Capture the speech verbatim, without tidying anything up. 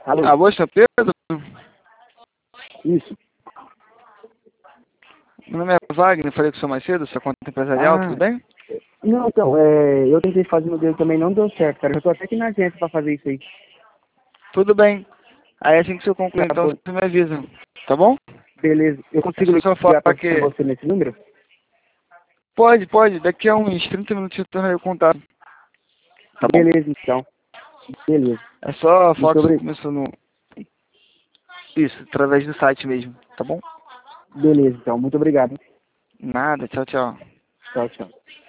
Alô? Alô, São Pedro? Isso. Meu nome é Wagner, falei com o senhor mais cedo, sua conta empresarial, Ah, tudo bem? não, então, é, eu tentei fazer no dele também, não deu certo, cara. Eu tô até aqui na agência pra fazer isso aí. Tudo bem. Aí assim que o senhor concluir, Tá então bom. você me avisa, tá bom? Beleza. Eu consigo Deixa eu só falar ligar pra que... você nesse número? Pode, pode, daqui a uns trinta minutos eu tornei o contato, tá bom? Beleza, então. Beleza. É só falar Muito que você obrigado. começou no... Isso, através do site mesmo, tá bom? Beleza, então. Muito obrigado. Nada, tchau, tchau. Tchau, tchau.